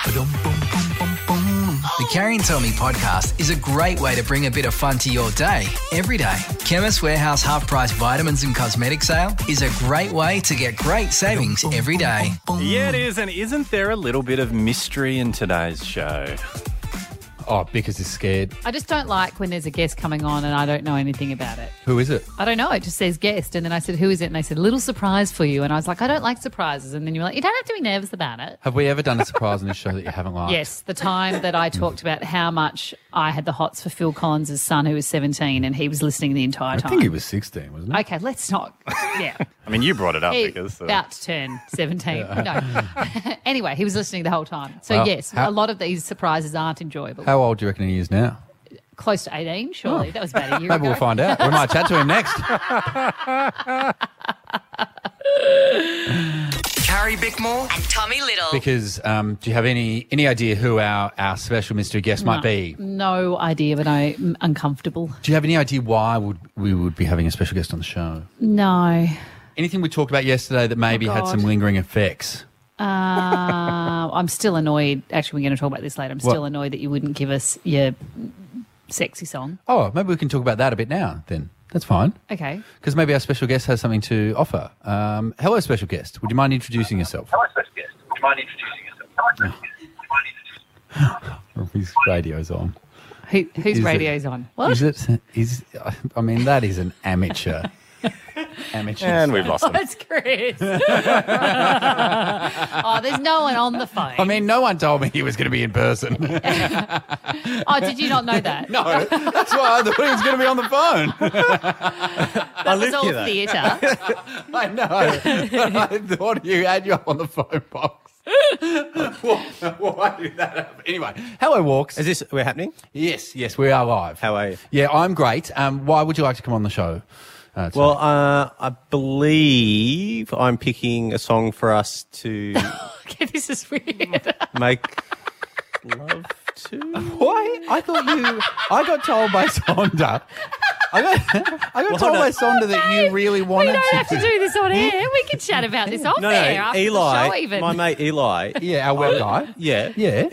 The Carrie and Tommy podcast is a great way to bring a bit of fun to your day, every day. Chemist Warehouse half-price vitamins and cosmetic sale is a great way to get great savings every day. Yeah, it is. And isn't there a little bit of mystery in today's show? Oh, because he's scared. I just don't like when there's a guest coming on and I don't know anything about it. Who is it? I don't know. It just says guest. And then I said, who is it? And they said, little surprise for you. And I was like, I don't like surprises. And then you were like, you don't have to be nervous about it. Have we ever done a surprise on this show that you haven't liked? Yes, the time that I talked about how much I had the hots for Phil Collins' son, who was 17, and he was listening the entire time. I think he was 16, wasn't he? Okay, let's not. Yeah. I mean, you brought it up He because... about to turn 17. No. Anyway, he was listening the whole time. So, Well, yes, a lot of these surprises aren't enjoyable. How old do you reckon he is now? Close to 18, surely. That was about a year Maybe ago. we'll find out. We might chat to him next. Carrie Bickmore. And Tommy Little. Because do you have any idea who our special mystery guest might be? No idea, but I'm uncomfortable. Do you have any idea why we would be having a special guest on the show? No. Anything we talked about yesterday that maybe had some lingering effects? I'm still annoyed. Actually, we're going to talk about this later. I'm still What? annoyed that you wouldn't give us your sexy song. Oh, maybe we can talk about that a bit now then. That's fine. Okay. Because maybe our special guest has something to offer. Hello, special guest. Would you mind introducing yourself? Hello, special guest. Would you mind introducing yourself? Hello, special guest. Would you mind introducing yourself? His radio's on. Whose Is it- radio's on? What? Is it? I mean, that is an amateur. Amateur. And we've lost Oh, him. it's Chris. Oh, there's no one on the phone. I mean, no one told me he was going to be in person. Oh, did you not know that? No, that's why I thought he was going to be on the phone. That was all theatre. I know. I thought you had you up on the phone box. Why did that happen? Anyway, hello, Walks. Is this we're happening? Yes, we are live. How are you? Yeah, I'm great. Why would you like to come on the show? Well, I believe I'm picking a song for us to Okay, this is weird. make love to. Why? I got told by Sonda. I got told by Sonda that you really We wanted don't have to do this on air. We can chat about this off No, air after the Eli, show even. my mate Eli. Yeah, our web guy. Yeah, Yeah.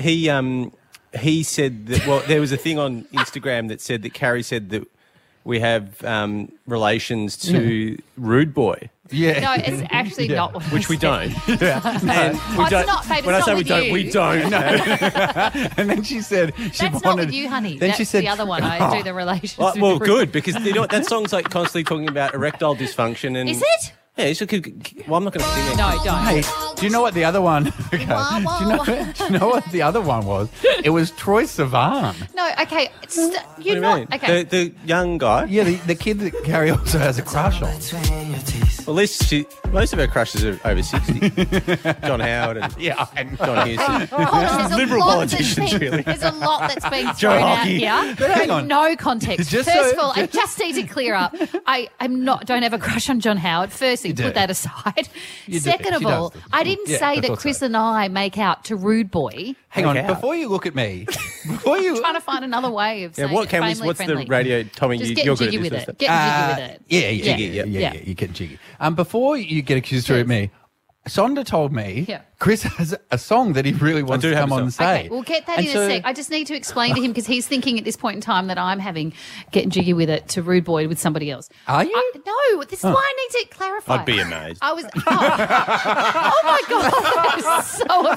He said that. Well, there was a thing on Instagram that said that Carrie said that we have relations to Rude Boy, Yeah. No, it's actually not what which I we said. don't. And we Oh, it's not, babe, when I it's say not we with don't, you. we don't. And then she said she That's wanted. not with you, honey. Then That's she said the other one. I do the relations. Well, with well, the- good, because you know what, that song's like constantly talking about erectile dysfunction and. Is it? Yeah, it's well, I'm not going to sing it. No, don't. Hey, do you know what the other one? Okay. Do you know what the other one was? It was Troy Sivan. No, okay. What do You're you not. mean? Okay. The young guy. Yeah, the kid that Carrie also has a crush on. Well, at least most of her crushes are over 60. John Howard and Yeah, and John Huston. There's a Liberal lot politicians, that's been, really. There's a lot that's been Joe thrown out Hockey. here. But hang on. No context. Just First so- of all, I just need to clear up. Don't have a crush on John Howard. Firstly, do. put that aside. You do. Second of She all, does. I didn't Yeah, say I that thought Chris so. and I make out to Rude Boy. Hang on, Okay. before you look at me, before you. Trying to find another way of Yeah, saying what can we? family What's friendly. the radio, Tommy? Just You're getting good jiggy at with this it. stuff. Getting jiggy with it. Yeah, Yeah. you're getting jiggy. Before you get accused through at me, Sonda told me Yeah. Chris has a song that he really wants do to have come a on song. and say. Okay, we'll get that And in so- a sec. I just need to explain to him because he's thinking at this point in time that I'm having getting jiggy with it to Rude Boy with somebody else. Are you? No, this is why I need to clarify. I'd be amazed. I was. Oh my god, that is so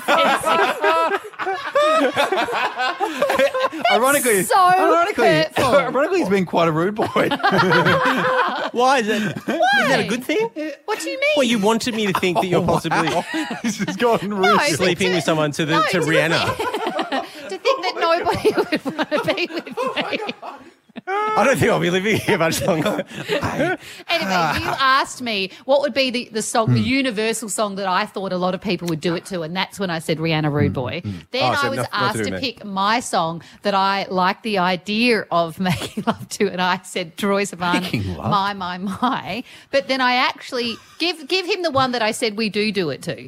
offensive. Ironically, so hurtful. ironically, he's been quite a rude boy. Why is that? Isn't that a good thing? What do you mean? Well, you wanted me to think that you're possibly This has gotten No, rude. but sleeping with someone to Rihanna. to think that nobody would want to be with me. I don't think I'll be living here much longer. Anyway, you asked me what would be the song, the universal song that I thought a lot of people would do it to, and that's when I said Rihanna Rude Boy. Then Oh, so I was not to asked do to with me. pick my song that I like the idea of making love to, and I said Troy Sivan, Making love? My. But then I actually give him the one that I said we do it to.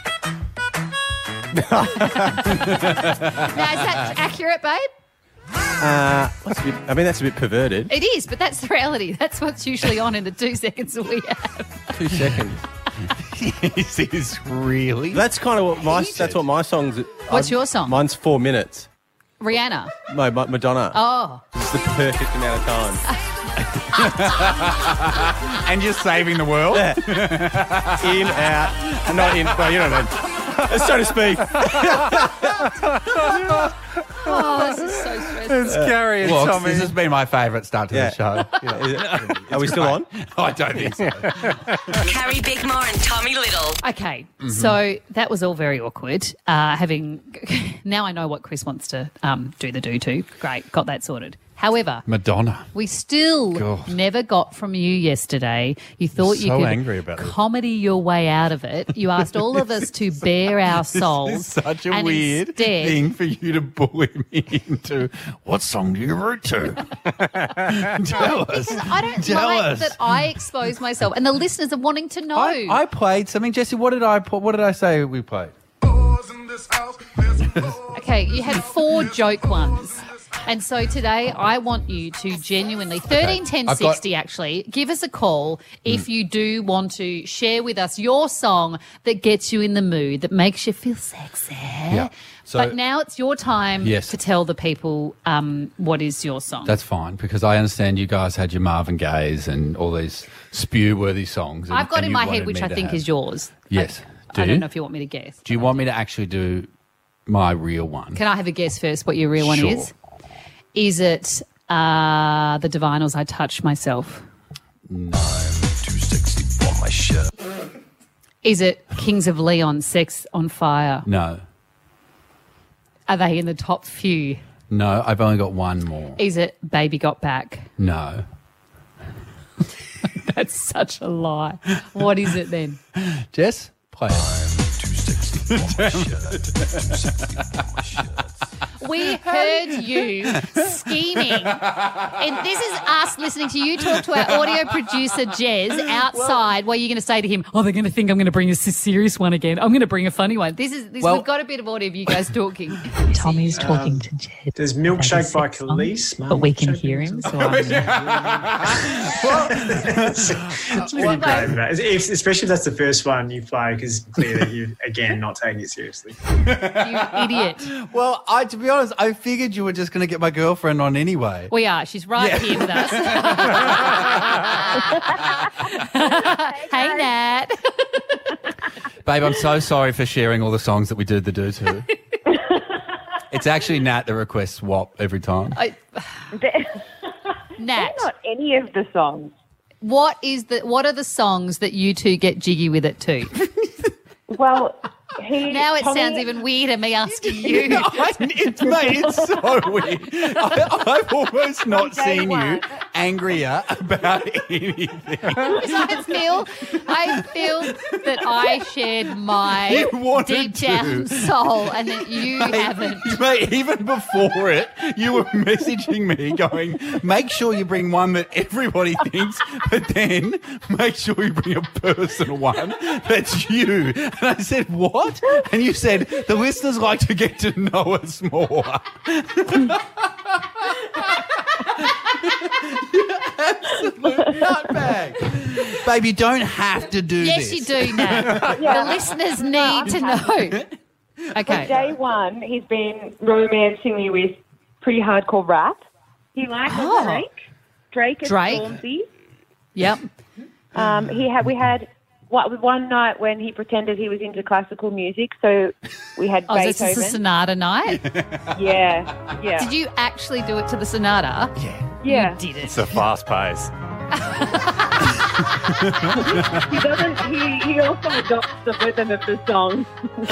Now, is that accurate, babe? That's a bit perverted. It is, but that's the reality. That's what's usually on in the 2 seconds that we have. 2 seconds. This is really... That's kind of what my song's. What's your song? Mine's 4 minutes. Rihanna. No, Madonna. Oh. It's the perfect amount of time. And you're saving the world? In, out, not in. Well, you don't know. So to speak. Oh, this is so stressful. It's Carrie and Look, Tommy. this has been my favourite start to the show. Are we still on? I don't think so. Carrie Bickmore and Tommy Little. Okay, so that was all very awkward. Now I know what Chris wants to do to. Great, got that sorted. However, Madonna. we still God. never got from you yesterday. You thought you So could angry about this. comedy your way out of it. You asked all of us to bare our souls. This is such a and weird instead, thing for you to bully me into. What song do you root to? Tell us. I don't Tell like us. that I expose myself, and the listeners are wanting to know. I played something. Jesse, what did I say we played? Okay, you had 4 joke ones. And so today I want you to genuinely, 131060 actually, give us a call if you do want to share with us your song that gets you in the mood, that makes you feel sexy. Yeah. So, But now it's your time Yes. to tell the people what is your song. that's fine, because I understand you guys had your Marvin Gaye's and all these spew-worthy songs. I've got and in you my wanted head which me I to think have- is yours. Yes. I don't know if you want me to guess. Do you want me to actually do my real one? Can I have a guess first what your real one Sure. is? Is it the Divinals, I Touch Myself? I'm too sexy for my shirt. Is it Kings of Leon, Sex on Fire? No. Are they in the top few? No, I've only got one more. Is it Baby Got Back? No. That's such a lie. What is it then? Jess, play it. I'm too sexy for my shirt. Too sexy for my shirt. We heard you scheming. And this is us listening to you talk to our audio producer, Jez, outside while you're going to say to him, oh, they're going to think I'm going to bring a serious one again. I'm going to bring a funny one. We've got a bit of audio of you guys talking. Tommy's talking to Jed. There's Milkshake by Khalees. But we can hear him, so I'm Pretty brave about it. Especially if that's the first one you play, because clearly you're, again, not taking it seriously. You idiot. Well, to be honest, I figured you were just going to get my girlfriend on anyway. We are. She's right here with us. Hey, Nat. Babe, I'm so sorry for sharing all the songs that we do the do to. It's actually Nat that requests WAP every time. Nat, Not any of the songs. what are the songs that you two get jiggy with it to? Well, Now it Tommy- sounds even weirder me asking you. It's so weird. I've almost not day seen one. you angrier about anything. I feel that I shared my You wanted deep down to. soul and that you haven't. Mate, even before it, you were messaging me going, make sure you bring one that everybody thinks, but then make sure you bring a personal one that's you. And I said, what? And you said, the listeners like to get to know us more. You absolute nutbag. Babe, you don't have to do Yes, this. you do, Nat. The listeners need to know. Okay. Day one, he's been romancing me with pretty hardcore rap. He likes Drake and Drake. Stormzy. Yep. We had one night when he pretended he was into classical music, so we had Oh, is this Beethoven. the Sonata night? Yeah. Did you actually do it to the Sonata? Yeah. You did it. It's a fast pace. He doesn't. He also adopts the rhythm of the song.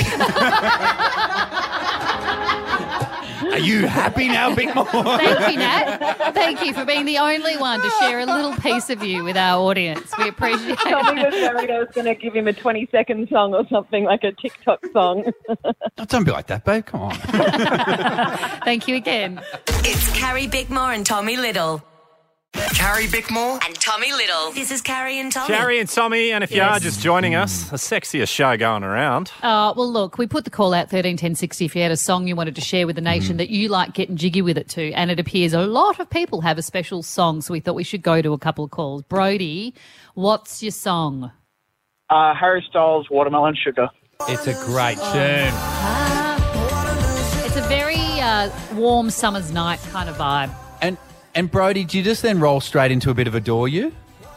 Are you happy now, Big Mo? Thank you, Nat. Thank you for being the only one to share a little piece of you with our audience. We appreciate Tommy was it. worried I was going to give him a 20-second song or something like a TikTok song. Oh, don't be like that, babe. Come on. Thank you again. It's Carrie Bickmore and Tommy Little. Carrie Bickmore. And Tommy Little. This is Carrie and Tommy. Carrie and Tommy, and if you are just joining us, the sexiest show going around. Well, look, we put the call out 131060 if you had a song you wanted to share with the nation that you like getting jiggy with it to, and it appears a lot of people have a special song, so we thought we should go to a couple of calls. Brody, what's your song? Harry Styles, Watermelon Sugar. It's a great tune. It's a very warm summer's night kind of vibe. And Brody, do you just then roll straight into a bit of Adore You?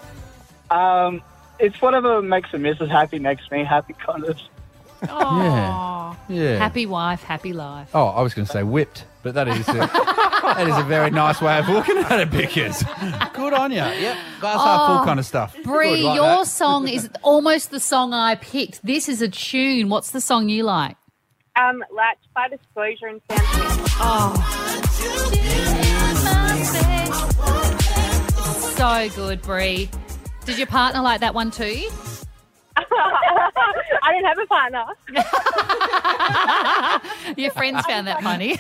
It's whatever makes the missus happy makes me happy, kind of. Oh, Yeah. happy wife, happy life. Oh, I was going to say whipped, but that is a very nice way of looking at it, Bickers. Good on you. Yep, glass half full kind of stuff. Bree, Good, like your that. song is almost the song I picked. This is a tune. What's the song you like? Latch by Disclosure and Sam Smith. It's so good, Bree. Did your partner like that one too? I didn't have a partner. Your friends found that funny.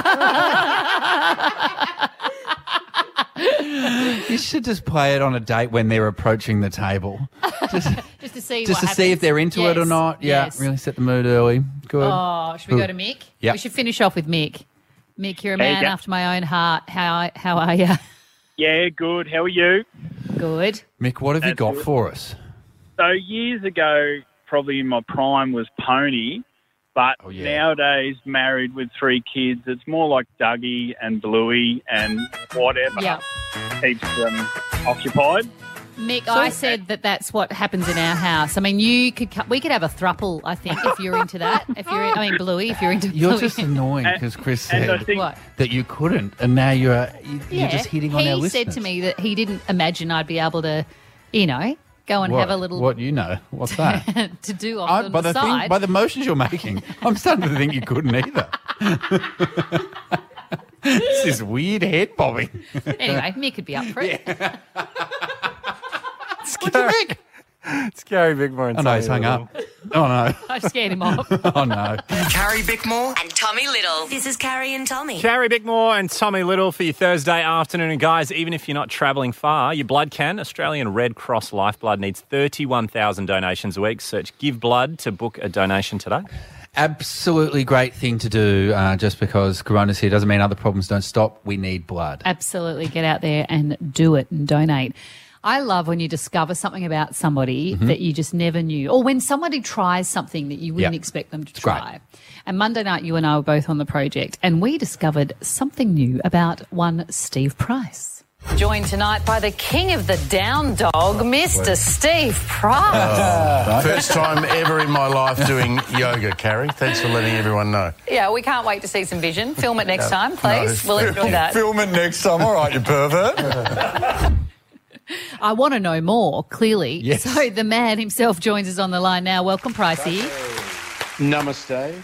You should just play it on a date when they're approaching the table. Just to see Just what to see if they're into it or Yes, not. Yeah, yes. really set the mood early. Good. Oh, should we go to Mick? Yep. We should finish off with Mick. Mick, you're a There you man go. after my own heart. How are you? Yeah, good. How are you? Good. Mick, what have you That's got good. for us? So years ago, probably in my prime, was Pony. But Oh, yeah. nowadays, married with 3 kids, it's more like Dougie and Bluey and whatever Yeah. keeps them occupied. Mick, I said that that's what happens in our house. I mean, we could have a thruple, I think, if you're into that. Bluey, if you're into You're Bluey. just annoying because Chris And I said think What? that you couldn't, and now you're just hitting on our He listeners. said to me that he didn't imagine I'd be able to, go and What? have a little What you know? What's that? to do off on by the the side. by the motions you're making, I'm starting to think you couldn't either. This is weird head bobbing. Anyway, Mick could be up for it. What do you think? It's Gary Bigmore and Oh no, he's hung up. Oh no. I scared him off. Oh no. Carrie Bickmore and Tommy Little. This is Carrie and Tommy. Carrie Bickmore and Tommy Little for your Thursday afternoon. And guys, even if you're not travelling far, your blood can. Australian Red Cross Lifeblood needs 31,000 donations a week. Search Give Blood to book a donation today. Absolutely great thing to do. Just because Corona's here doesn't mean other problems don't stop. We need blood. Absolutely. Get out there and do it and donate. I love when you discover something about somebody Mm-hmm. that you just never knew, or when somebody tries something that you wouldn't Yep. expect them to great. try. And Monday night, you and I were both on the project, and we discovered something new about one Steve Price. Joined tonight by the king of the down dog, Mr. Steve Price. First time ever in my life doing yoga, Carrie. Thanks for letting everyone know. Yeah, we can't wait to see some vision. Film it next time, please. No, We'll enjoy that. Film it next time. All right, you pervert. I want to know more, clearly. Yes. So the man himself joins us on the line now. Welcome, Pricey. Namaste.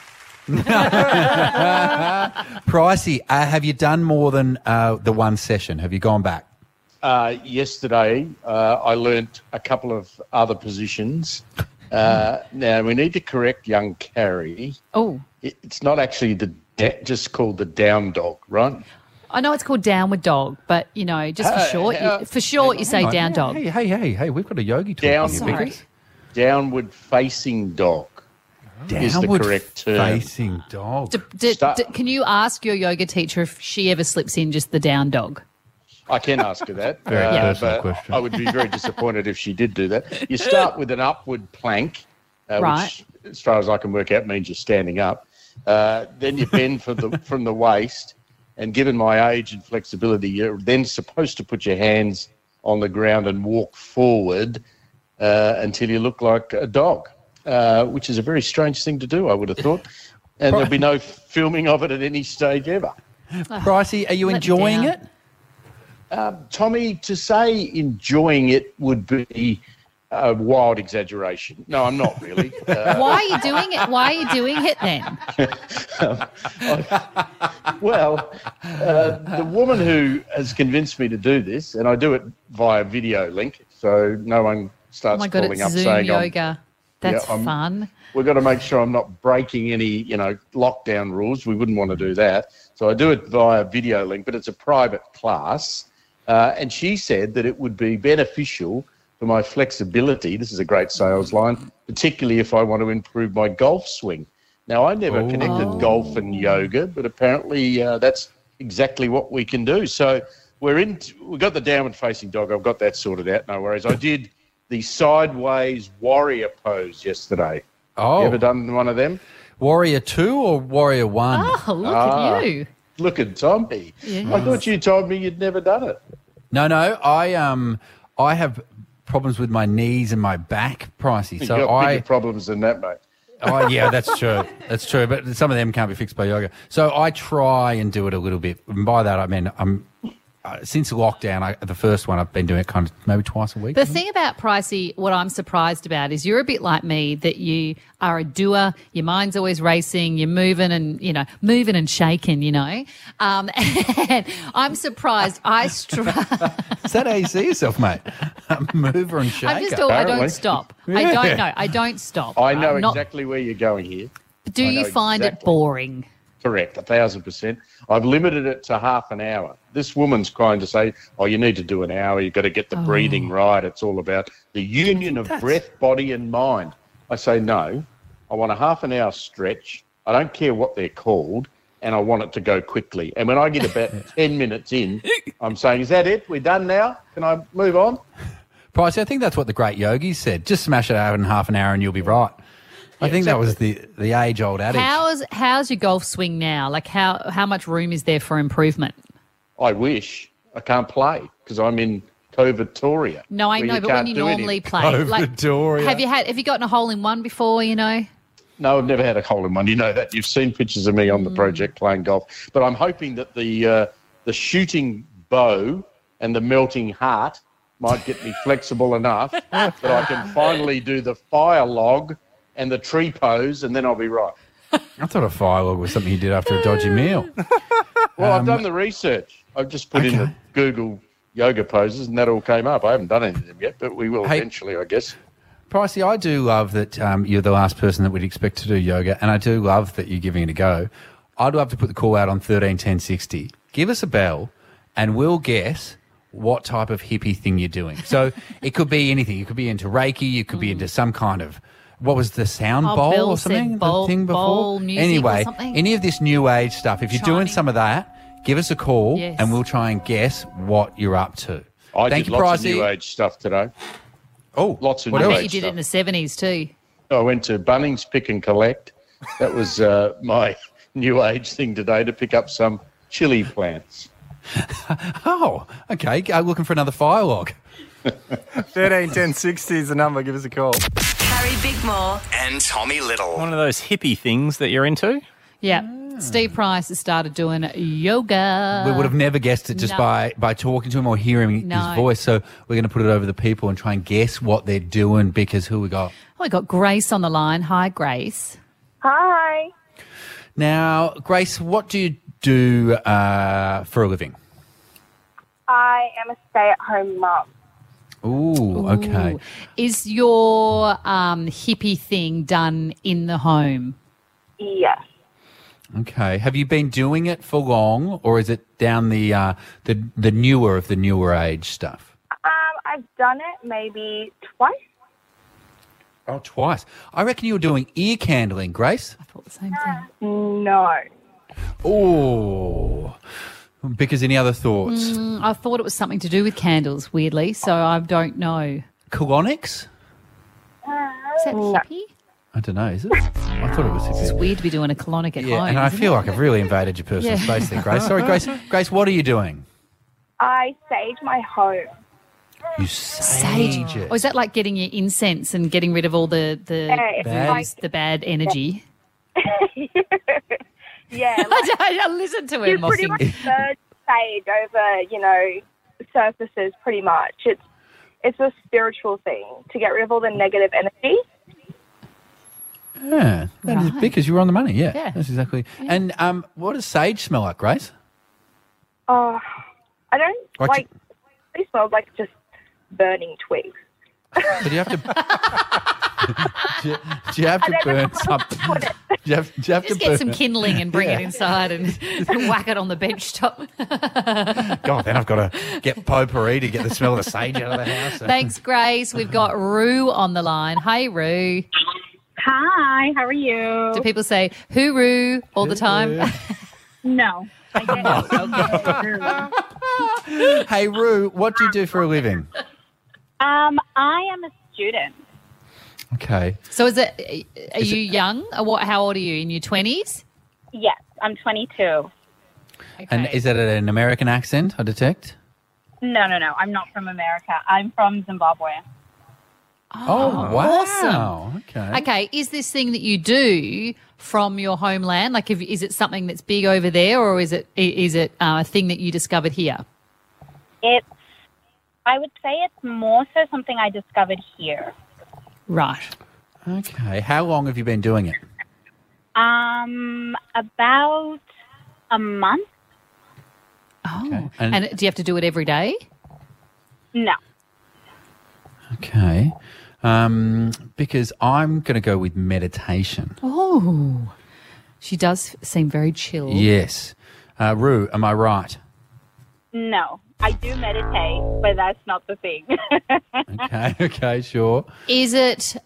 Pricey, have you done more than the one session? Have you gone back? Yesterday, I learnt a couple of other positions. Now, we need to correct young Carrie. Oh, It's not actually just called the down dog, right? I know it's called downward dog, but, just for short, you say down dog. Hey, we've got a yogi talk Down- on you, Sorry. Biggers. Downward facing dog is the Downward correct term. facing dog. Can you ask your yoga teacher if she ever slips in just the down dog? I can ask her that. Very personal but question. I would be very disappointed if she did do that. You start with an upward plank, Right. which, as far as I can work out, means you're standing up. Then you bend from the waist, and given my age and flexibility, you're then supposed to put your hands on the ground and walk forward until you look like a dog, which is a very strange thing to do, I would have thought. And there'll be no filming of it at any stage ever. Pricey, are you Let me enjoying down. it? Tommy, to say enjoying it would be a wild exaggeration. No, I'm not really. Why are you doing it? Why are you doing it then? Well, the woman who has convinced me to do this, and I do it via video link, so no one Oh starts my God, calling it's up Zoom saying yoga. That's I'm- fun. we've got to make sure I'm not breaking any, lockdown rules. We wouldn't want to do that. So I do it via video link, but it's a private class. And she said that it would be beneficial for my flexibility. This is a great sales line, particularly if I want to improve my golf swing. Now, I never connected golf and yoga, but apparently that's exactly what we can do. So we've got the downward facing dog. I've got that sorted out. No worries. I did the sideways warrior pose yesterday. Oh. You ever done one of them? Warrior 2 or Warrior 1? Oh, look at you. Look at Tommy. Yes. I thought you told me you'd never done it. No, I have problems with my knees and my back, Pricey. You've So got bigger problems than that, mate. Oh, yeah, that's true. That's true. But some of them can't be fixed by yoga. So I try and do it a little bit. And by that, I mean, since lockdown, the first one, I've been doing it kind of maybe twice a week. The thing about Pricey, what I'm surprised about is you're a bit like me, that you are a doer. Your mind's always racing. You're moving and shaking, And I'm surprised. Is that how you see yourself, mate? A mover and shaker. I'm just I don't stop. Yeah. I don't know. I don't stop. I know I'm not- exactly where you're going here. Do I you know find it exactly. boring? Correct, 1,000%. I've limited it to half an hour. This woman's trying to say, you need to do an hour. You've got to get the breathing right. It's all about the union of breath, body and mind. I say, no, I want a half an hour stretch. I don't care what they're called, and I want it to go quickly. And when I get about 10 minutes in, I'm saying, is that it? We're done now? Can I move on? Pricey, I think that's what the great yogis said. Just smash it out in half an hour and you'll be right. I think that was the age-old adage. How's your golf swing now? Like how much room is there for improvement? I wish. I can't play because I'm in COVID-toria. No, I where know, you but when can't you do normally anything. play, like, COVID-toria. have you gotten a hole in one before? No, I've never had a hole in one. You know that. You've seen pictures of me on the project playing golf. But I'm hoping that the shooting bow and the melting heart might get me flexible enough that I can finally do the fire log and the tree pose, and then I'll be right. I thought a fire log was something you did after a dodgy meal. Well, I've done the research. I've just put in the Google yoga poses, and that all came up. I haven't done any of them yet, but we will eventually, I guess. Pricey, I do love that you're the last person that we'd expect to do yoga, and I do love that you're giving it a go. I'd love to put the call out on 13 10 60. Give us a bell, and we'll guess what type of hippie thing you're doing. So it could be anything. You could be into Reiki. You could be into some kind of, what was the sound bowl Bill or said something? bowl- the thing before? bowl music or anyway, something. any of this new age stuff, if you're doing some of that, give us a call, Yes. and we'll try and guess what you're up to. I Thank did you, lots Pricey. of new age stuff today. Oh, lots of what new I else? bet age you did it stuff. in the 70s too. I went to Bunnings Pick and Collect. That was my new age thing today, to pick up some chili plants. Oh, okay. Looking for another fire log. 13 10 60 is the number. Give us a call. Carrie Bickmore. And Tommy Little. One of those hippie things that you're into? Yeah. Steve Price has started doing yoga. We would have never guessed it just No. by talking to him or hearing No. his voice. So we're going to put it over the people and try and guess what they're doing, because who we got? Oh, we got Grace on the line. Hi, Grace. Hi. Now, Grace, what do you do for a living? I am a stay-at-home mum. Ooh, okay. Ooh. Is your hippie thing done in the home? Yes. Okay. Have you been doing it for long, or is it down the newer of the newer age stuff? I've done it maybe twice. Oh, twice. I reckon you were doing ear candling, Grace. I thought the same thing. No. Oh. Because any other thoughts? I thought it was something to do with candles, weirdly, so I don't know. Colonics? Is that hippie? I don't know, is it? I thought it was It's hippie. weird to be doing a colonic at Yeah, home. and I isn't feel it? like I've really invaded your personal Yeah. space there, Grace. Sorry, Grace. Grace, what are you doing? I sage my home. You Sage. sage it. Or is that like getting your incense and getting rid of all the it's Bad. like- the bad energy? Yeah, I listen to you him. pretty much burn sage over, surfaces pretty much. It's a spiritual thing to get rid of all the negative energy. Yeah, that is because you were on the money. Yeah, Yeah. that's exactly. And what does sage smell like, Grace? I don't Like- it smells like just burning twigs. So do you have to? do you have to burn something? Do you have Just to get burn? some kindling and bring it Yeah. inside and whack it on the bench top. God, then I've got to get potpourri to get the smell of the sage out of the house. Thanks, Grace. We've got Rue on the line. Hey, Rue. Hi, how are you? Do people say hooroo all the time? No. Hey, Rue, what do you do for a living? I am a student. Okay. So are you young? How old are you? In your 20s? Yes, I'm 22. And is that an American accent, I detect? No. I'm not from America. I'm from Zimbabwe. Oh, wow. Awesome. Okay. Okay, is this thing that you do from your homeland? Like, is it something that's big over there, or is it a thing that you discovered here? I would say it's more so something I discovered here. Right. Okay. How long have you been doing it? About a month. Oh. Okay. And do you have to do it every day? No. Okay. Because I'm going to go with meditation. Oh. She does seem very chill. Yes. Roo, am I right? No. I do meditate, but that's not the thing. Okay, sure. Is it...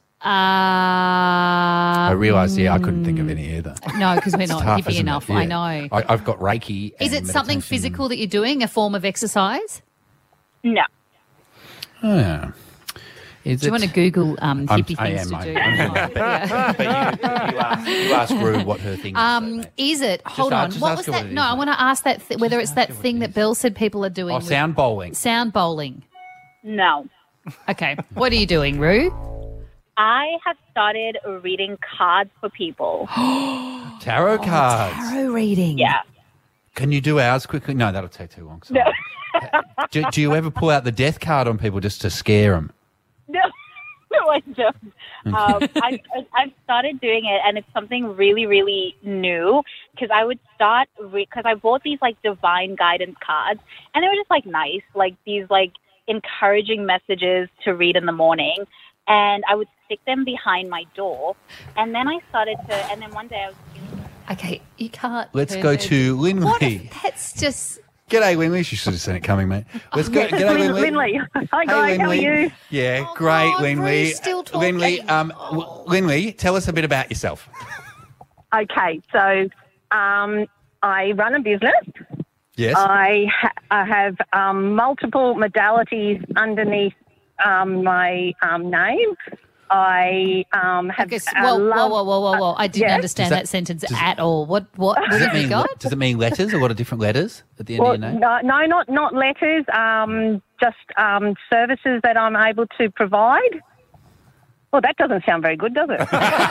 I realise, I couldn't think of any either. No, because we're It's not tough, hippie isn't it? enough. Yeah. I know. I've got Reiki. Is it something meditation. physical that you're doing, a form of exercise? No. Oh. Do you want to Google hippie I things am, to mate. do? Yeah. You ask Roo what her thing is. Is it? Hold on. just What ask was her what that? it No, is, I want to ask that whether it's that thing that Bill said people are doing. Oh, with- sound bowling. Sound bowling. No. Okay. What are you doing, Roo? I have started reading cards for people. Tarot cards. Tarot reading. Yeah. Can you do ours quickly? No, that'll take too long. Sorry. No. Do you ever pull out the death card on people just to scare them? No, I don't. I've started doing it, and it's something really, really new. Because I would start because I bought these like divine guidance cards, and they were just like nice, like these like encouraging messages to read in the morning. And I would stick them behind my door, and then I started to. And then one day I was. Okay, you can't. Let's go to Linley. What if that's just. G'day, Linley. She should have seen it coming, mate. Let's go. G'day, Linley. Hi, guys. How are you? Yeah, great, God, Linley. Rue's still talking. Linley, Linley, tell us a bit about yourself. Okay, so I run a business. Yes. I have multiple modalities underneath my name. I have Okay, whoa. I didn't understand that sentence at all. What have you got? Does it mean letters? A lot of different letters at the end of your name? No, not letters. Just services that I'm able to provide. Well, that doesn't sound very good, does it?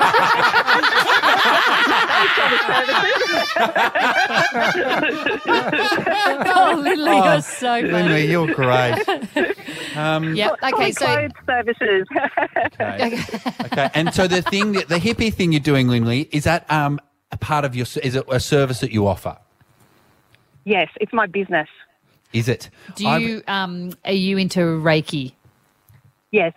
Oh, Lindley, you're so funny. Linley, you're great. Yep. Okay, so clothes services. Okay, and so the hippie thing you're doing, Linley, is that a part of is it a service that you offer? Yes, it's my business. Is it? do you are you into Reiki? Yes.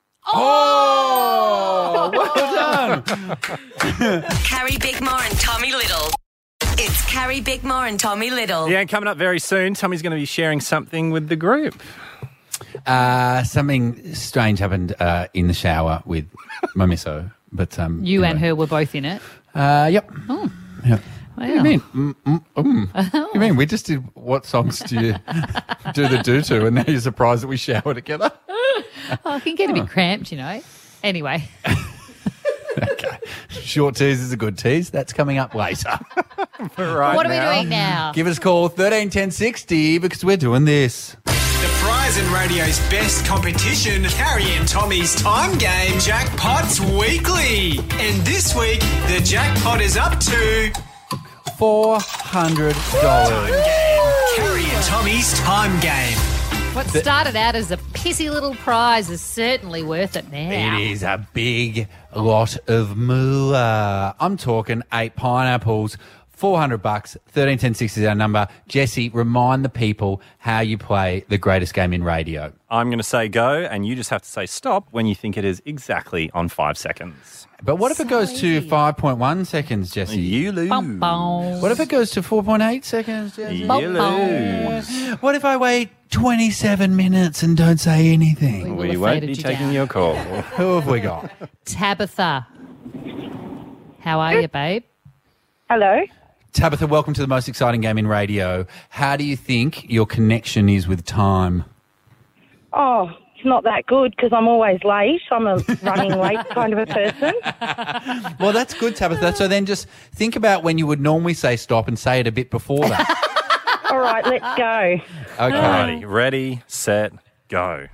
Oh, well done. Carrie Bickmore and Tommy Little. It's Carrie Bickmore and Tommy Little. Yeah, and coming up very soon, Tommy's going to be sharing something with the group. Something strange happened in the shower with my misso, but You and her were both in it. Yep. Oh. Yep. Wow. What do you mean? You mean we just did? What songs do you do the do to, and now you're surprised that we shower together? Oh, I can get a bit cramped, you know. Anyway. Okay. Short tease is a good tease. That's coming up later. Right What are we now. doing now? Give us a call 131060 because we're doing this. The prize in radio's best competition, Carrie and Tommy's time game, Jackpots Weekly. And this week, the jackpot is up to... $400. Carrie and Tommy's time game. What started out as a pissy little prize is certainly worth it now. It is a big lot of moolah. I'm talking 8 pineapples, $400, 131060 is our number. Jesse, remind the people how you play the greatest game in radio. I'm going to say go, and you just have to say stop when you think it is exactly on 5 seconds. But what if it goes to 5.1 seconds, Jesse? You lose. Bum, bum. What if it goes to 4.8 seconds, Jesse? You Bum, bum. lose. What if I wait 27 minutes and don't say anything? will We have won't faded be you taking down. your call. Who have we got? Tabitha. How are you, babe? Hello. Tabitha, welcome to the most exciting game in radio. How do you think your connection is with time? Oh, not that good because I'm always late. I'm a running late kind of a person. Well, that's good, Tabitha. So then just think about when you would normally say stop and say it a bit before that. All right, let's go. Okay. Alrighty, ready, set, go.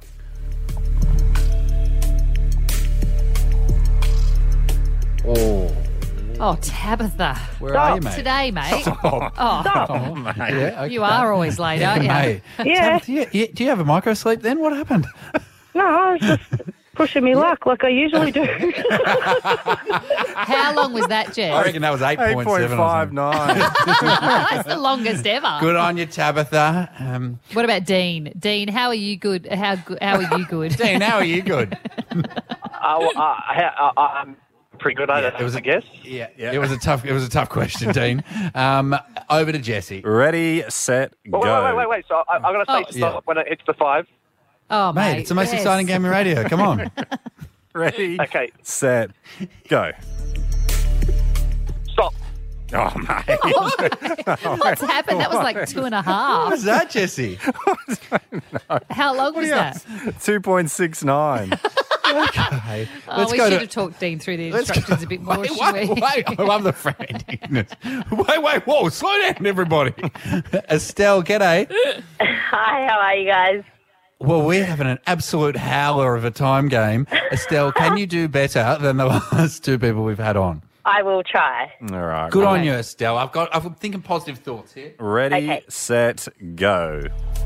Oh, Tabitha. Where are you, mate? Today, mate. Stop. Oh, Oh, mate. Yeah, okay. You are always late, aren't you? Mate. Yeah. Tabitha, do you have a micro sleep then? What happened? No, I was just pushing me luck like I usually do. How long was that, Jess? I reckon that was 8.7. 8.59. That's the longest ever. Good on you, Tabitha. What about Dean? Dean, how are you good? How are you good? Dean, how are you good? I'm pretty good at it, I guess. Yeah. It was a tough question, Dean. Over to Jesse. Ready, set, go. Wait. So I'm going to say stop when it hits the 5. Oh, mate, it's the most exciting game in radio. Come on. Ready, Okay. set, go. Stop. Oh, mate. What's happened? That was like 2.5. What was that, Jesse? How long was that? 2.69. Okay. Oh, we should have talked Dean through the instructions a bit more, shouldn't we? Wait, I love the franticness. Wait, whoa, slow down, everybody. Estelle, g'day. Hi, how are you guys? Well, we're having an absolute howler of a time game. Estelle, can you do better than the last two people we've had on? I will try. All right. Good on you, Estelle. I'm thinking positive thoughts here. Ready, set, go.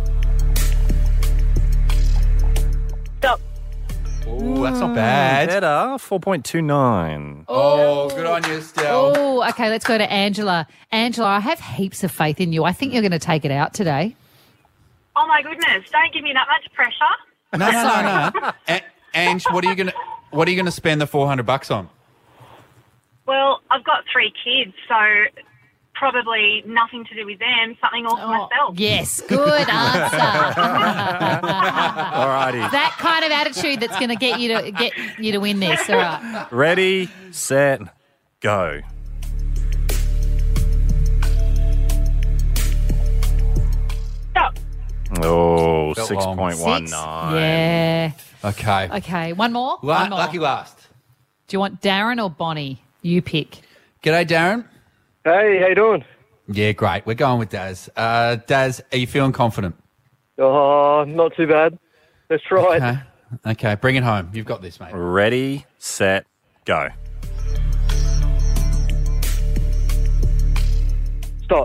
Stop. Ooh, that's not bad. Better, 4.29. Oh, good on you, Estelle. Oh, okay, let's go to Angela. Angela, I have heaps of faith in you. I think you're going to take it out today. Oh, my goodness. Don't give me that much pressure. No. Ange, what are you going to spend the $400 on? Well, I've got 3 kids, so probably nothing to do with them, something all for myself. Yes, good answer. All righty. That kind of attitude that's going to get you to win this. All right. Ready, set, go. Stop. Oh, Felt 6.19. Yeah. Okay. Okay, one more? One more. Lucky last. Do you want Darren or Bonnie? You pick. G'day, Darren. Hey, how you doing? Yeah, great. We're going with Daz. Daz, are you feeling confident? Oh, not too bad. Let's try it. Okay, bring it home. You've got this, mate. Ready, set, go. Stop.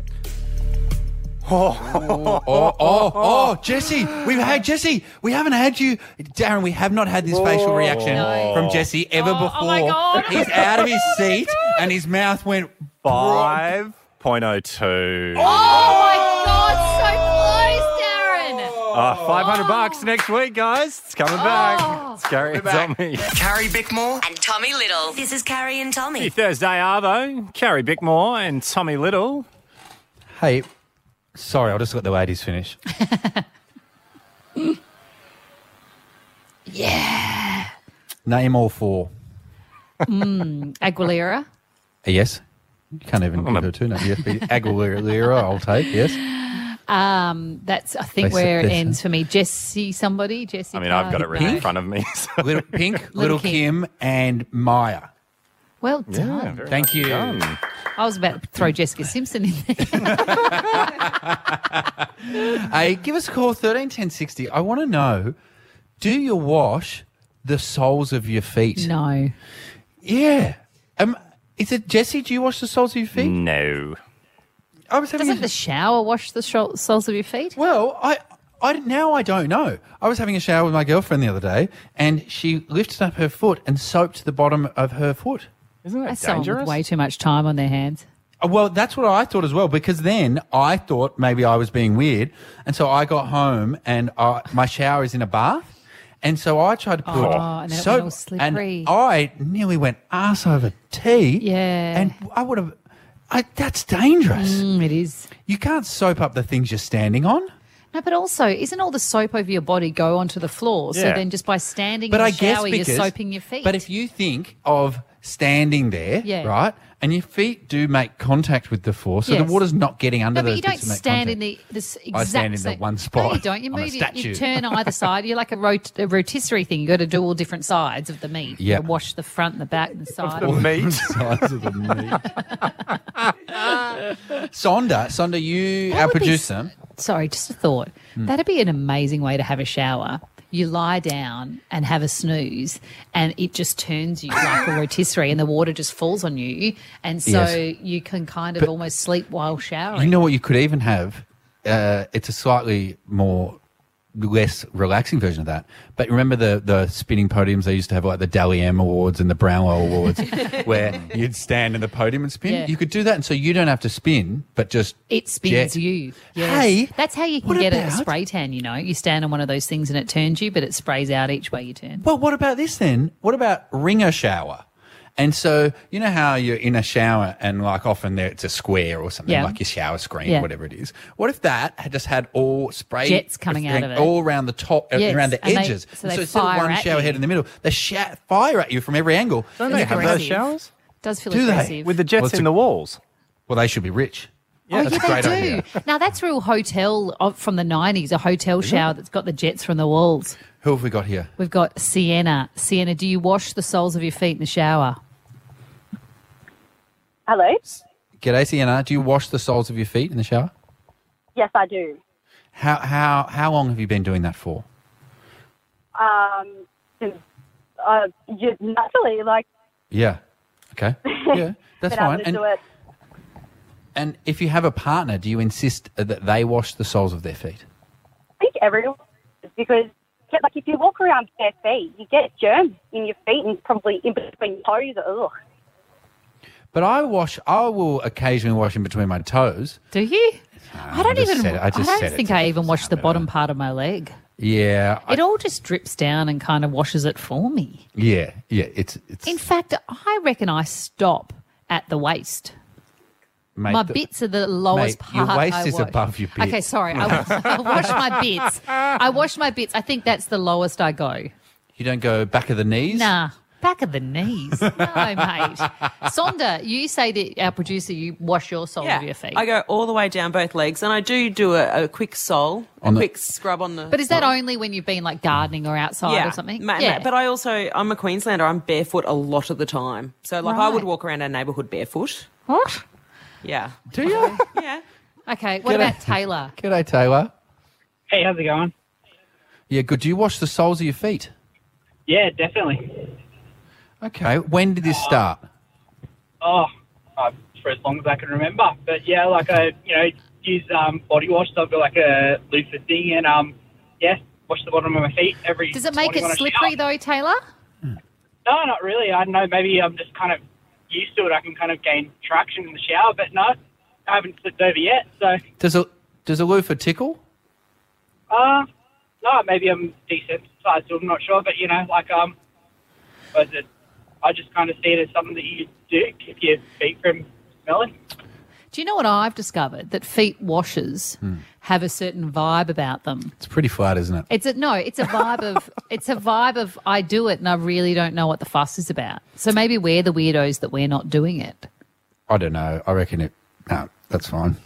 Oh, Jesse. Jesse. We haven't had you. Darren, we have not had this facial reaction from Jesse ever before. Oh, my God. He's out of his seat and his mouth went 5.02. Oh, my God, so close, Darren. $500 next week, guys. It's coming back. It's Carrie and Tommy. Carrie Bickmore and Tommy Little. This is Carrie and Tommy. Happy Thursday, Arvo. Carrie Bickmore and Tommy Little. Hey, sorry, I'll just let the ladies finish. Yeah. Name all 4. Aguilera. Yes. You can't even give her 2 names. Yes, Aguilera, I'll take, yes. That's, I think, where it ends for me. Jesse somebody? Jesse. I mean, I've got it written in front of me. So. Little Pink, Little Kim, and Maya. Well done. Thank you. I was about to throw Jessica Simpson in there. Hey, give us a call, 131060. I want to know, do you wash the soles of your feet? No. Yeah. Is it, Jesse, do you wash the soles of your feet? No. Doesn't the shower wash the soles of your feet? Well, I now I don't know. I was having a shower with my girlfriend the other day, and she lifted up her foot and soaped the bottom of her foot. Isn't that That's someone dangerous? with way too much time on their hands. Well, that's what I thought as well, because then I thought maybe I was being weird, and so I got home and my shower is in a bath, and so I tried to put and then it soap, went all slippery. and I nearly went arse over tea. Yeah. And I would have. That's dangerous. It is. You can't soap up the things you're standing on. No, but also, isn't all the soap over your body go onto the floor? So Yeah. then just by standing But in I the guess shower, you're because- soaping your feet. But if you think of standing there, Yeah. right? And your feet do make contact with the floor, so Yes. the water's not getting under No, but those you don't bits to make stand contact. in this exact I stand in the same- one spot. No, you don't. You I'm a move. You statue. turn either side. You're like a rotisserie thing. You got to do all different sides of the meat. Yep. You wash the front and the back and the side. All different sides of the meat. Sonda, you, our would be producer. Sorry, just a thought. That'd be an amazing way to have a shower. You lie down and have a snooze, and it just turns you like a rotisserie, and the water just falls on you, and so Yes. you can kind of But- almost sleep while showering. You know what you could even have? It's a slightly less relaxing version of that. But remember the spinning podiums they used to have, like the Dally M Awards and the Brownlow Awards, where you'd stand in the podium and spin? Yeah. You could do that, and so you don't have to spin, but just It spins jet. you. Yes. Hey, that's how you can what get a about- spray tan, you know. You stand on one of those things and it turns you, but it sprays out each way you turn. Well, what about this then? What about ringer shower? And so, you know how you're in a shower and like often there it's a square or something, Yeah. like your shower screen, Yeah. whatever it is. What if that had just had all spray Jets coming out of it. all around the top, Yes, around the and they- edges? so they instead of fire one at shower you. head in the middle, they fire at you from every angle. Don't And they you have those showers? Does feel Do they? aggressive. With the jets Well, it's in a- the walls. Well, they should be rich. Oh, that's yeah, a great they do. idea. Now, that's real hotel from the 90s, a hotel shower that's got the jets from the walls. Who have we got here? We've got Sienna. Sienna, do you wash the soles of your feet in the shower? Hello? G'day, Sienna. Do you wash the soles of your feet in the shower? Yes, I do. How long have you been doing that for? Naturally, like, Yeah. Okay. Yeah, that's been able fine. to And, do it. and if you have a partner, do you insist that they wash the soles of their feet? I think everyone, because like if you walk around bare feet, you get germs in your feet and probably in between your toes. Ugh. But I will occasionally wash in between my toes. Do you? I don't just even. said it. I I just don't said it think to I even wash the bottom part of my leg. Yeah. It all just drips down and kind of washes it for me. Yeah. It's In fact, I reckon I stop at the waist. mate, My bits are the lowest mate, your part. waist I is wash. above your bits. Okay, sorry. I wash my bits. I wash my bits. I think that's the lowest I go. You don't go back of the knees? Nah, back of the knees. No, mate. Sonda, you say that our producer, you wash your soles of your feet. I go all the way down both legs, and I do a quick sole, a quick scrub on the. But is that only when you've been like gardening or outside or something? But I'm a Queenslander. I'm barefoot a lot of the time. So, like, I would walk around our neighbourhood barefoot. What? Yeah. Do you? Yeah. Okay, what about Taylor? G'day, Taylor. Hey, how's it going? Yeah, good. Do you wash the soles of your feet? Yeah, definitely. Okay. When did this start? Oh, for as long as I can remember. But yeah, like I, use body wash. So I've got like a loofah thing, and wash the bottom of my feet every. Does it make morning it when I slippery shower. though, Taylor? No, not really. I don't know. Maybe I'm just kind of used to it. I can kind of gain traction in the shower, but no, I haven't slipped over yet. So, Does a loofah tickle? no, maybe I'm desensitized to it. I'm not sure, but I just kind of see it as something that you do keep your feet from smelling. Do you know what I've discovered? That feet washes have a certain vibe about them. It's pretty flat, isn't it? It's a vibe of I do it and I really don't know what the fuss is about. So maybe we're the weirdos that we're not doing it. I don't know. I reckon it. No, that's fine.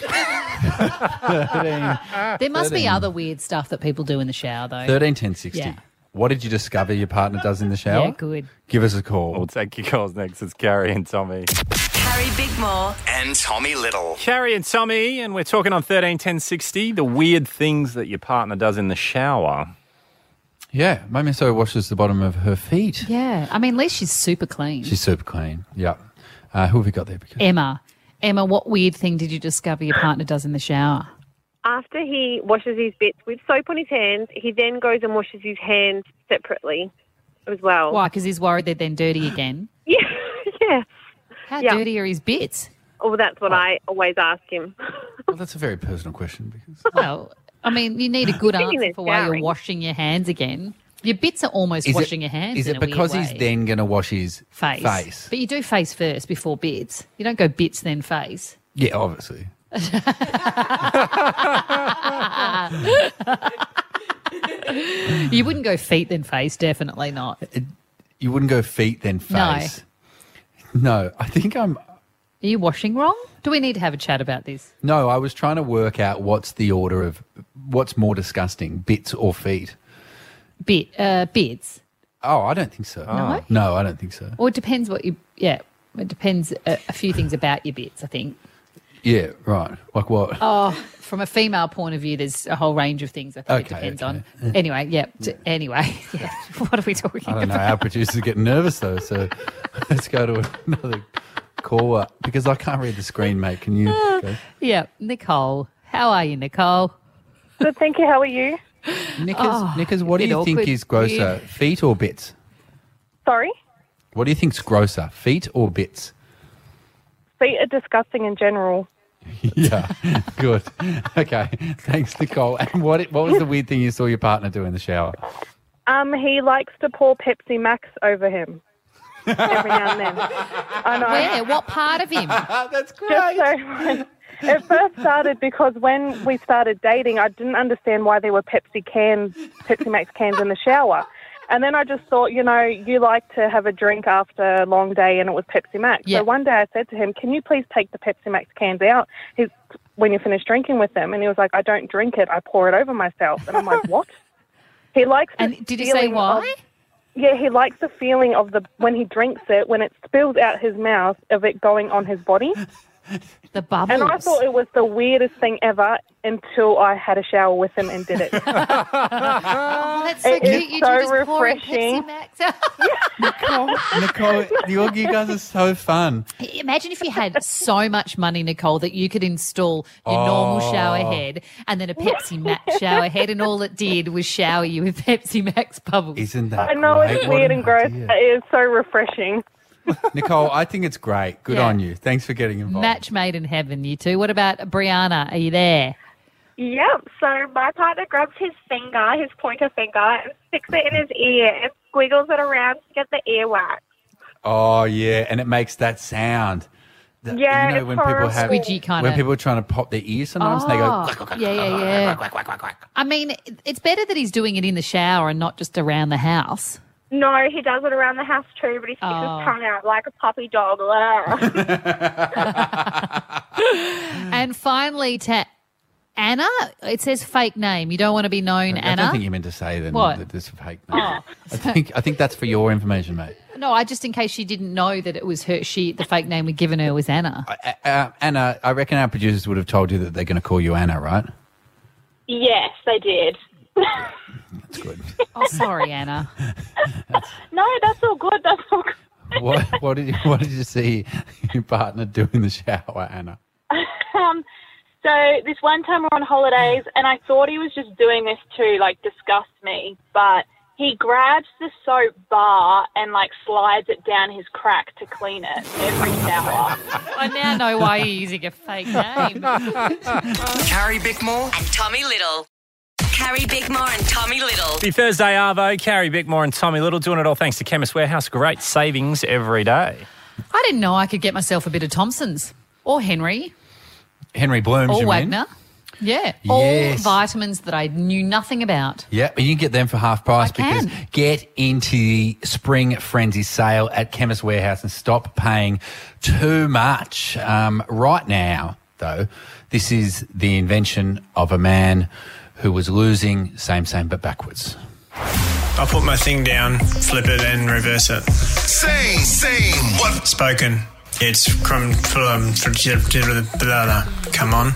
There must be other weird stuff that people do in the shower though. 13 10 60. Yeah. What did you discover your partner does in the shower? Yeah, good. Give us a call. We'll take your calls next. It's Carrie and Tommy. Carrie Bigmore. And Tommy Little. Carrie and Tommy, and we're talking on 13 10 60, the weird things that your partner does in the shower. Yeah, Mummy so washes the bottom of her feet. Yeah. I mean, at least she's super clean. She's super clean. Yeah. Who have we got there? Emma, what weird thing did you discover your partner does in the shower? After he washes his bits with soap on his hands, he then goes and washes his hands separately as well. Why? Because he's worried they're then dirty again. Yeah, yeah. How Yeah. dirty are his bits? Well, that's what I always ask him. Well, that's a very personal question because. Well, I mean, you need a good Sitting answer there for why you're showering. washing your hands again. Your bits are almost Is washing your hands. Is in it a weird because he's way. then going to wash his face? But you do face first before bits. You don't go bits then face. Yeah, obviously. You wouldn't go feet then face, definitely not. You wouldn't go feet then face. No, I think I'm... Are you washing wrong? Do we need to have a chat about this? No, I was trying to work out what's the order of... What's more disgusting, bits or feet? Bits. Oh, I don't think so. No? No, I don't think so. Well, it depends what you... Yeah, it depends a few things about your bits, I think. Yeah, right. Like what? Oh, from a female point of view, there's a whole range of things I think it depends on. Anyway, yeah. Anyway, yeah. What are we talking about? I don't know. Our producer's getting nervous, though, so let's go to another caller because I can't read the screen, mate. Can you go? Yeah, Nicole. How are you, Nicole? Good, thank you. How are you? Nickers, what do you think is grosser, feet or bits? Sorry? What do you think's grosser, feet or bits? Feet are disgusting in general. Yeah, good. Okay, thanks, Nicole. And what was the weird thing you saw your partner do in the shower? He likes to pour Pepsi Max over him every now and then. I know. Where? What part of him? That's great. Just so, it first started because when we started dating, I didn't understand why there were Pepsi Max cans in the shower. And then I just thought, you like to have a drink after a long day, and it was Pepsi Max. Yeah. So one day I said to him, can you please take the Pepsi Max cans out when you finish drinking with them? And he was like, I don't drink it. I pour it over myself. And I'm like, what? He likes the And did he say why? Yeah, he likes the feeling of when he drinks it, when it spills out his mouth, of it going on his body. The bubbles. And I thought it was the weirdest thing ever until I had a shower with him and did it. Oh, that's so It cute. is You so just pour in refreshing. Pepsi Max. Nicole, you guys are so fun. Imagine if you had so much money, Nicole, that you could install your normal shower head and then a Pepsi Max shower head, and all it did was shower you with Pepsi Max bubbles. Isn't that I know great? it's What weird an and gross. idea. But it is so refreshing. Nicole, I think it's great. Good Yeah. on you. Thanks for getting involved. Match made in heaven, you two. What about Brianna? Are you there? Yep. So my partner grabs his pointer finger, and sticks it in his ear and squiggles it around to get the earwax. Oh, yeah, and it makes that sound. Yeah, you know, it's when people have Squidgy kinda. when people are trying to pop their ears sometimes, and they go. Yeah. I mean, it's better that he's doing it in the shower and not just around the house. No, he does it around the house too, but he sticks his tongue out like a puppy dog. Mm. And finally, to Anna, it says fake name. You don't want to be known, I Anna. don't think you meant to say that. What? That this is fake. Name. Oh. I think that's for your information, mate. No, just in case she didn't know that it was her. The fake name we'd given her was Anna. Anna, I reckon our producers would have told you that they're going to call you Anna, right? Yes, they did. That's good. Oh, sorry, Anna. No, that's all good. That's all good. What did you see your partner do in the shower, Anna? So this one time we're on holidays, and I thought he was just doing this to disgust me, but he grabs the soap bar and slides it down his crack to clean it every shower. I now know why you're using a fake name. Carrie Bickmore and Tommy Little. Carrie Bickmore and Tommy Little. Happy Thursday, Arvo. Carrie Bickmore and Tommy Little doing it all thanks to Chemist Warehouse. Great savings every day. I didn't know I could get myself a bit of Thompson's or Henry Blooms, or you Wagner. mean? Yeah, Yes. all vitamins that I knew nothing about. Yeah, but you can get them for half price because get into the Spring Frenzy sale at Chemist Warehouse and stop paying too much. Right now, though, this is the invention of a man who was losing same but backwards. I'll put my thing down, flip it, and reverse it. Same. What? Spoken. It's come on.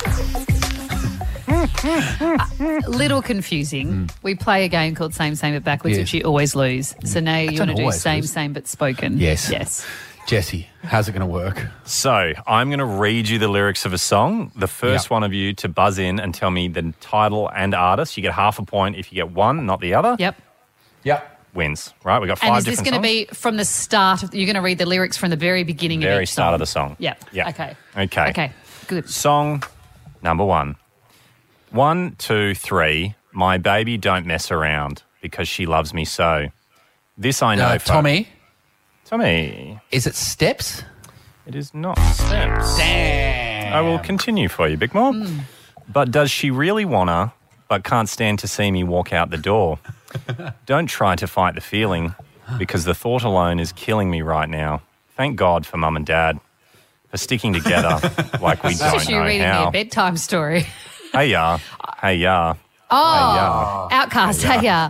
Little confusing. We play a game called Same but Backwards, Yes. which you always lose. So now you don't want to do always lose. same but spoken. Yes. Jesse, how's it going to work? So I'm going to read you the lyrics of a song. The first one of you to buzz in and tell me the title and artist. You get half a point if you get one, not the other. Yep. Wins. Right, we've got And five is this different going to songs. be from the start? You're going to read the lyrics from the very beginning of Very each start song? of the song. Yep. Yeah. Okay. Okay. Good. Song number 1. 1, 2, 3. My baby don't mess around because she loves me so. This I know. Tommy. Is it Steps? It is not Steps. Damn. I will continue for you, Bickmore. But does she really wanna, but can't stand to see me walk out the door? Don't try to fight the feeling because the thought alone is killing me right now. Thank God for Mum and Dad for sticking together like we It's don't just you know reading me how. a bedtime story. Hey, yeah. Hey, yeah. Oh, Outcast. Hey, yeah.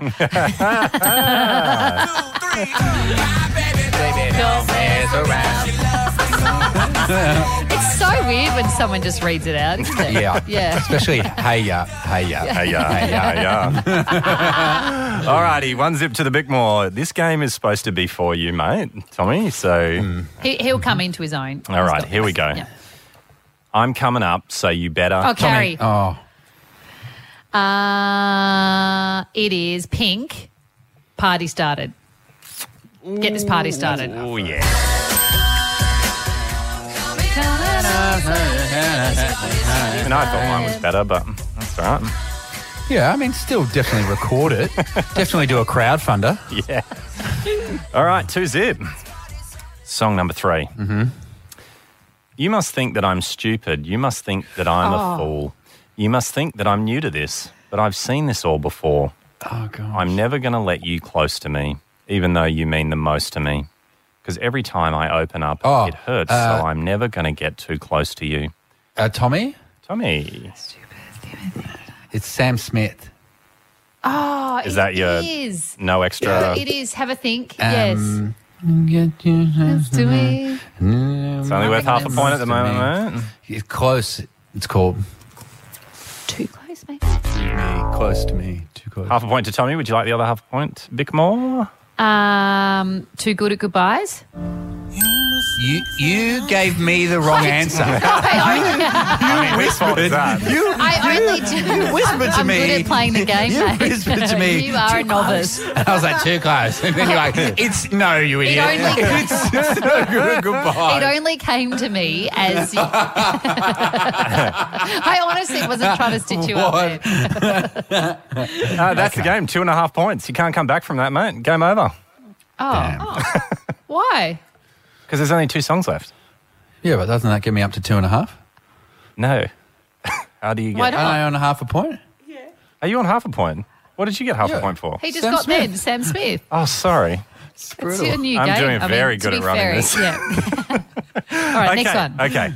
It's so weird when someone just reads it out, isn't it? Yeah. Especially hey ya, hey ya, Hey, yeah. Hey, yeah. All righty, 1-0 to the Bickmore. This game is supposed to be for you, mate, Tommy. So, He'll come into his own. all right, here we go. Yeah. I'm coming up, so you better. Oh, Carrie. Oh, It is Pink. Party started. Get this party started. Oh, yeah. And I thought mine was better, but that's all right. yeah. I mean, still definitely record it. Definitely do a crowdfunder. Yeah. All right, 2-0. Song number 3. Mm-hmm. You must think that I'm stupid. You must think that I'm a fool. You must think that I'm new to this, but I've seen this all before. Oh, God. I'm never going to let you close to me, even though you mean the most to me. Because every time I open up, it hurts, so I'm never going to get too close to you. Tommy? Tommy. It's Sam Smith. Oh, Is that your is. no extra? It is. Have a think. Yes. Get your hands to me. It's only worth half a point at the moment, mate. It's close. It's called Too close, mate. Close to me. Too close. Half a point to Tommy. Would you like the other half a point, Bickmore? Too good at goodbyes. You gave me the wrong answer. I mean, whose fault is that? I only do. You whispered to I'm me. good at playing the game, You mate. whispered to me. You are a novice. And I was like, too close. And then you're like, it's no, you idiot. only- it's no good at goodbye. It only came to me as. I honestly wasn't trying to stitch you up there. That's the game. 2.5 points. You can't come back from that, mate. Game over. Oh. Why? Because there's only 2 songs left. Yeah, but doesn't that get me up to 2.5? No. How do you get? Why not? Am I on half a point? Are you on half a point? What did you get half a point for? He just Sam got Smith. there, Sam Smith. Oh, sorry. It's your new I'm game. doing very to good be at running fair, this. Yeah. All right, next one. Okay.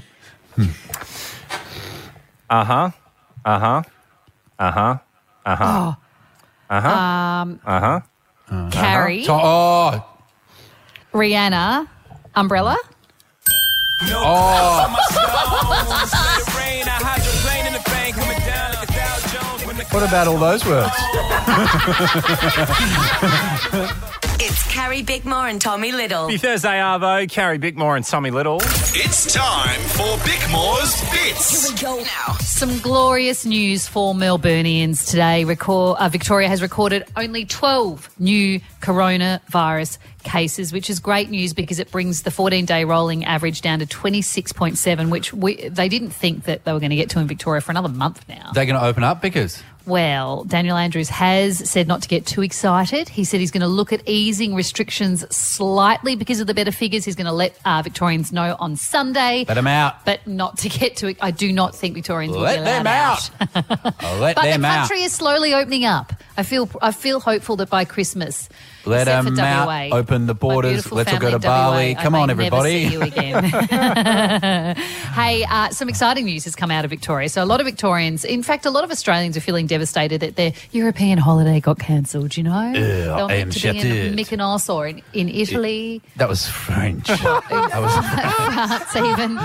Uh-huh. Uh-huh. Uh-huh. Uh-huh. Oh. Uh-huh. Uh-huh. Carrie, Oh. Rihanna, Umbrella. Oh. What about all those words? It's Carrie Bickmore and Tommy Little. Happy Thursday, Arvo. Carrie Bickmore and Tommy Little. It's time for Bickmore's Bits. Here we go now. Some glorious news for Melburnians today. Victoria has recorded only 12 new coronavirus cases, which is great news because it brings the 14-day rolling average down to 26.7, which they didn't think that they were going to get to in Victoria for another month now. They're going to open up because... Well, Daniel Andrews has said not to get too excited. He said he's going to look at easing restrictions slightly because of the better figures. He's going to let Victorians know on Sunday. Let them out. But not to get too... I do not think Victorians will Let be them allowed out. Let But them the out. country is slowly opening up. I feel hopeful that by Christmas... Let except them for out. WA, Open the my borders. beautiful Let's all go to family in WA, Bali. Come on, I may everybody. Never see you again. Hey, some exciting news has come out of Victoria. So a lot of Victorians, in fact, a lot of Australians are feeling devastated that their European holiday got cancelled. You know, they were I am meant to be in shattered. Mykonos or in Italy. That was French. France even.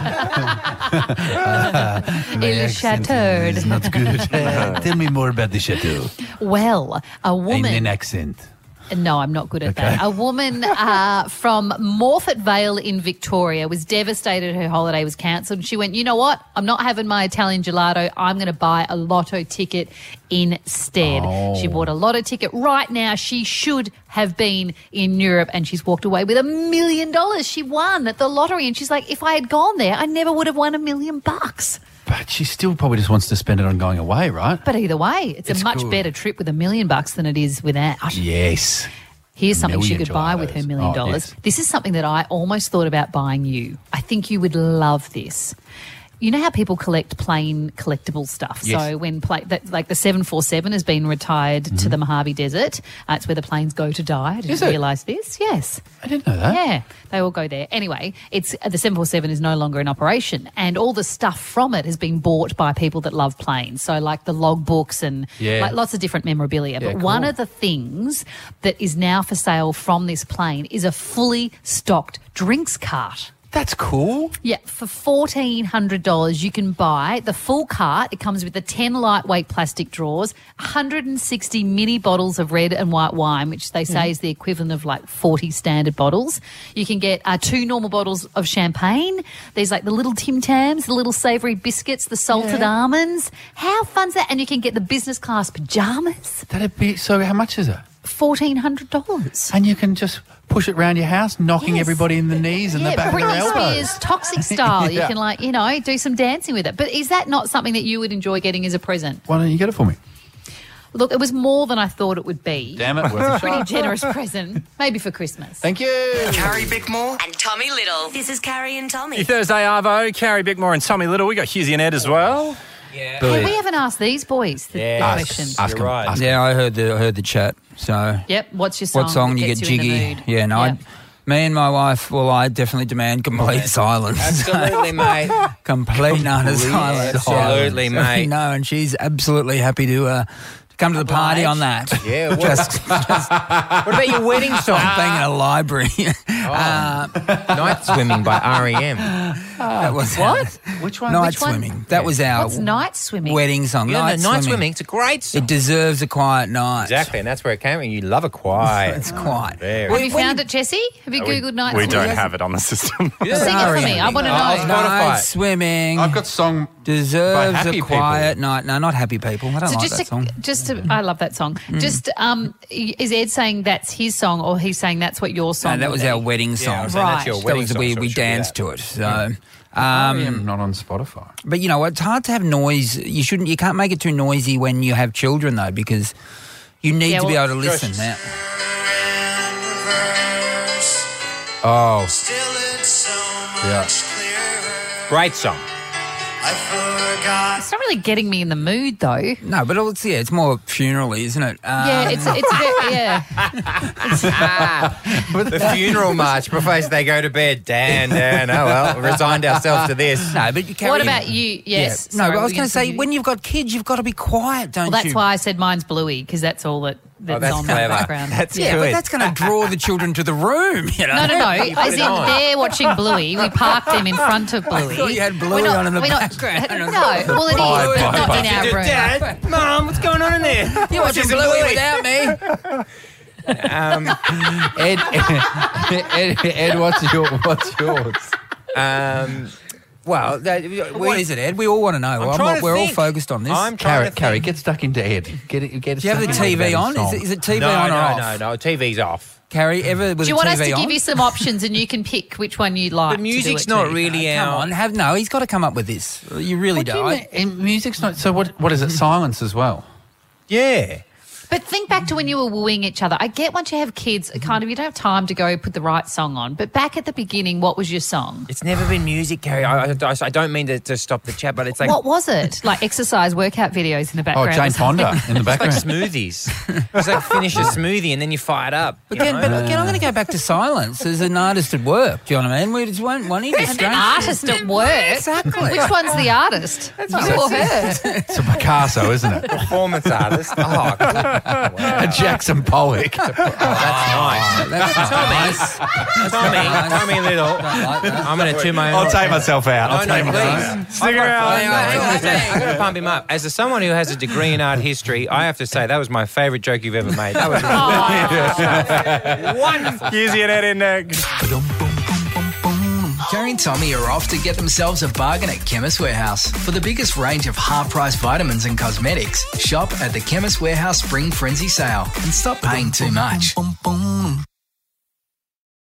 Il est shattered. It's not good. Tell me more about the chateau. Well, a woman... In an accent. No, I'm not good at that. A woman from Morphett Vale in Victoria was devastated her holiday was cancelled. She went, you know what? I'm not having my Italian gelato. I'm going to buy a lotto ticket instead. Oh. She bought a lotto ticket. Right now, she should have been in Europe and she's walked away with $1 million. She won at the lottery and she's like, if I had gone there, I never would have won $1 million. But she still probably just wants to spend it on going away, right? But either way, it's a much good. better trip with $1 million than it is without. Yes. Here's something she Million could buy with her $1 million. Oh, yes. This is something that I almost thought about buying you. I think you would love this. you know how people collect plane collectible stuff? Yes. So when like the 747 has been retired to the Mojave Desert, it's where the planes go to die. I didn't realise this. Yes. I didn't know that. Yeah, they all go there. Anyway, the 747 is no longer in operation, and all the stuff from it has been bought by people that love planes. So like the logbooks and like lots of different memorabilia. Yeah, but one of the things that is now for sale from this plane is a fully stocked drinks cart. That's cool. Yeah, for $1,400 you can buy the full cart. It comes with the 10 lightweight plastic drawers, 160 mini bottles of red and white wine, which they say is the equivalent of like 40 standard bottles. You can get 2 normal bottles of champagne. There's like the little Tim Tams, the little savoury biscuits, the salted almonds. How fun's that? And you can get the business class pyjamas. That'd be so. How much is it? $1,400. And you can just push it around your house, knocking Yes. everybody in the knees and the back of their Britney elbows. Spears toxic style. You Yeah. can do some dancing with it. But is that not something that you would enjoy getting as a present? Why don't you get it for me? Look, it was more than I thought it would be. Damn it, worth a Pretty shot. generous present. Maybe for Christmas. Thank you. Carrie Bickmore and Tommy Little. This is Carrie and Tommy. Your Thursday Arvo, Carrie Bickmore and Tommy Little. We got Hughesy and Ed as well. Hey, we haven't asked these boys the question. Ask them. Yeah, I heard the chat. So Yep. What's your song? what song that you gets get you in the jiggy? mood? Yeah, no. Yeah. Me and my wife, I definitely demand complete silence. Absolutely, mate. Complete and utter silence. Absolutely, So, mate. No, and she's absolutely happty to come to the party on that. Yeah, what, Just what about your wedding song? being in a library. Night Swimming by R.E.M. That was What? Which one? Night Which one? Swimming. That was our What's night swimming? wedding song. Yeah, Night no, Night Swimming. Swimming. It's a great song. It deserves a quiet night. Exactly, and that's where it came from. You love a quiet. It's quiet. Very. Have you found it, Jesse? Have you Googled night We swimming? don't have it on the system. Sing it for me. I want to know. Night Swimming. I've got song Deserves by Happy a quiet night. No, not Happy People. I don't like that song. I love that song. Just, is Ed saying that's his song, or he's saying that's what your song? No, that will was be? our wedding song. I was saying that's your That wedding was song, we so it we should be danced that. to it. So, I'm not on Spotify. but you know what? It's hard to have noise. You can't make it too noisy when you have children though, because you need to be able to listen. Now, Oh. Yeah. Great song. It's not really getting me in the mood, though. no, but it's more funeral-y, isn't it? Yeah, it's very, yeah. The funeral march before they go to bed. Dan, oh well, we resigned ourselves to this. No, but you can't. What about you? Yes. No, Sorry, but I was were going to say, you- when you've got kids, you've got to be quiet, don't Well, you? that's why I said mine's Bluey, because that's all that's that's on in the clever. background. That's Yeah, good. but that's going to draw the children to the room, you know? No. You put As it in, on. they're watching Bluey. We parked them in front of Bluey. I thought you had Bluey We're not- on in the we're not- background. No, well, it is, but not in our room. Dad, Mum, what's going on in there? You're watching There's a Bluey without me. Ed, what's yours? Well, What is it, Ed? We all want to know. We're all focused on this. I'm trying to Carrie, think. get stuck into Ed. Get Do you have the TV on? Is it TV no, on or no, off? No, TV's off. Carrie, ever with Do you the want TV us to on? give you some options and you can pick which one you'd like? The music's to do it not to? really Come out. on, no, he's got to come up with this. You really don't. Music's not. So what is it? Silence as well. Yeah. But think back to when you were wooing each other. I get once you have kids, kind of you don't have time to go put the right song on. But back at the beginning, what was your song? It's never been music, Carrie. I don't mean to stop the chat, but it's like... What was it? Like exercise workout videos in the background? Jane or something? Fonda in the It's like background. smoothies. It's like finish a smoothie and then you fire it up. But again, I'm going to go back to silence as an artist at work. Do you know what I mean? We just one An artist at work? Exactly. Which one's the artist? You or her? It's a Picasso, isn't it? Performance artist. Oh, A Jackson Pollock. that's nice. That's Tommy Little. I'm going to tune my own. I'll take myself out. I'll No, take myself please. out. Stick around. I'm going to pump him up. As someone who has a degree in art history, I have to say that was my favourite joke you've ever made. That was wonderful. Hughesy and Ed in next. Carrie and Tommy are off to get themselves a bargain at Chemist Warehouse. For the biggest range of half-price vitamins and cosmetics, shop at the Chemist Warehouse Spring Frenzy Sale and stop paying too much.